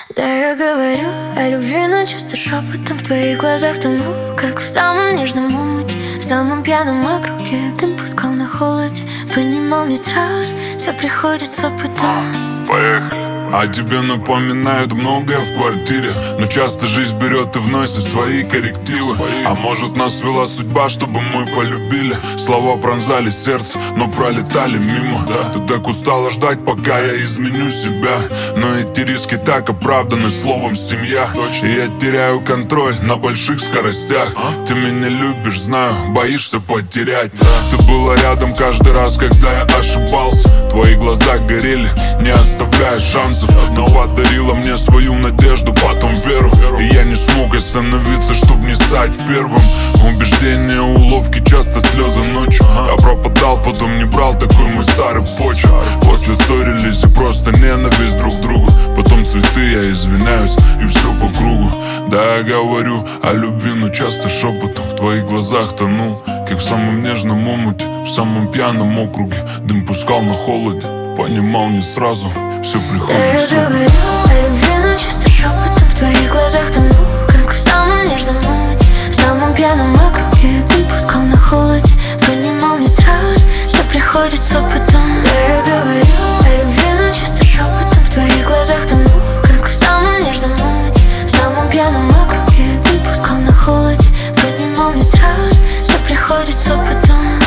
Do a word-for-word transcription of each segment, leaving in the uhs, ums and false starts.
Да, я говорю о любви, но часто шепотом в твоих глазах тонул, как в самом нежном омуте, в самом пьяном округе. Дым пускал на холоде, понимал не сразу, все приходит с опытом. Поехали. О тебе напоминают многое в квартире, но часто жизнь берет и вносит свои коррективы. А может, нас вела судьба, чтобы мы полюбили. Слова пронзали сердце, но пролетали мимо. Ты так устала ждать, пока я изменю себя, но эти риски так оправданы словом «семья». И я теряю контроль на больших скоростях. Ты меня любишь, знаю, боишься потерять. Ты была рядом каждый раз, когда я ошибался. Твои глаза горели, не оставляя шансов. Но подарила мне свою надежду, потом веру. И я не смог остановиться, чтоб не стать первым. Убеждения, уловки, часто слезы ночью. Я пропадал, потом не брал, такой мой старый почерк. После ссорились и просто ненависть друг к другу. Потом цветы, я извиняюсь, и все по кругу. Да, я говорю о любви, но часто шепотом в твоих глазах тонул, как в самом нежном омуте, в самом пьяном округе. Дым пускал на холоде, понимал не сразу, все приходит с Да, я говорю о любви, но часто шепотом в твоих глазах тонул, как в самом нежном омуте, в самом пьяном округе. Дым пускал на холоде, понимал не сразу, все приходит с опытом. Да, я говорю о любви, но часто шепотом в твоих глазах тонул, как в самом нежном омуте, в самом пьяном округе. Дым пускал на холоде, понимал не сразу, все приходит с опытом.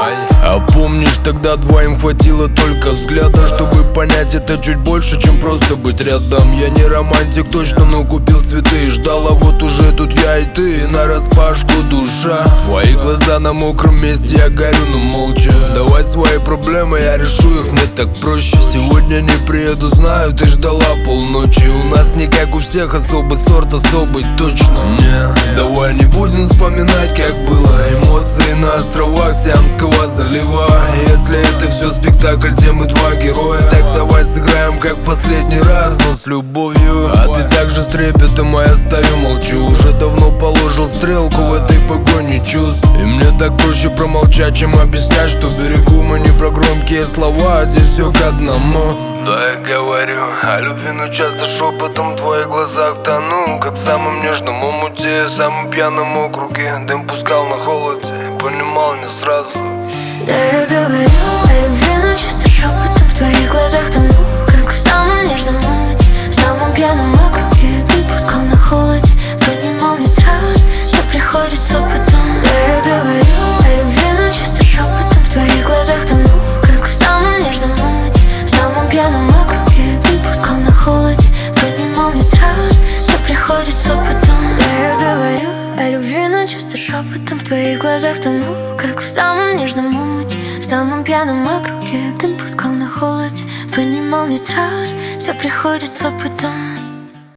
А помнишь, тогда двоим хватило только взгляда, чтобы понять, это чуть больше, чем просто быть рядом. Я не романтик точно, но купил цветы и ждал, а вот уже тут я и ты, нараспашку душа. Твои глаза на мокром месте, я горю, но молча. Давай свои проблемы, я решу их, мне так проще. Сегодня не приеду, знаю, ты ждала полночи. У нас не как у всех, особый сорт, особый точно. Не, давай не будем вспоминать, как было. Эмоции на островах Сиамского залива. Если это все спектакль, где мы два героя, так давай сыграем как последний раз, но с любовью. А ты также с трепетом, а я стою молчу. Уже давно положил стрелку в этой погоне чувств. И мне так проще промолчать, чем объяснять, что берегу мы не про громкие слова, а здесь все к одному. Да, я говорю о любви, но часто шепотом в твоих глазах тону, как в самом нежном омуте, в самом пьяном округе. Дым пускал на холоде, понимал не сразу. Да, я говорю о любви, но часто шепотом в твоих глазах тонул, как в самом нежном омуте, в самом пьяном округе. Дым пускал на холоде, понимал не сразу, все приходит с опытом. Да, я говорю о любви, но часто шепотом в твоих глазах тонул, как в самом нежном омуте, в самом пьяном округе. Дым пускал на холоде, понимал не сразу, все приходит с опытом. Да, я говорю о любви, но часто шепотом в твоих глазах тонул, как в самом нежном омуте, в самом пьяном округе. Дым пускал на холоде, понимал не сразу, все приходит с опытом.